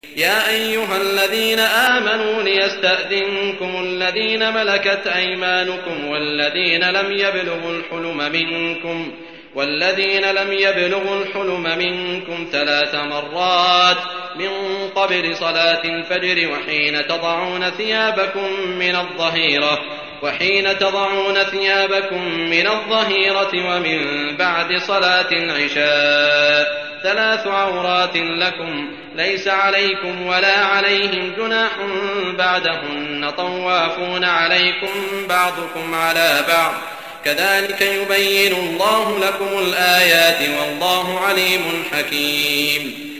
يا أيها الذين آمنوا ليستأذنكم الذين ملكت أيمانكم والذين لم يبلغوا الحلم منكم 3 مرات من قبل صلاة الفجر وحين تضعون ثيابكم من الظهيرة ومن بعد صلاة العشاء 3 عورات لكم ليس عليكم ولا عليهم جناح بعدهن طوافون عليكم بعضكم على بعض كذلك يبين الله لكم الآيات والله عليم حكيم.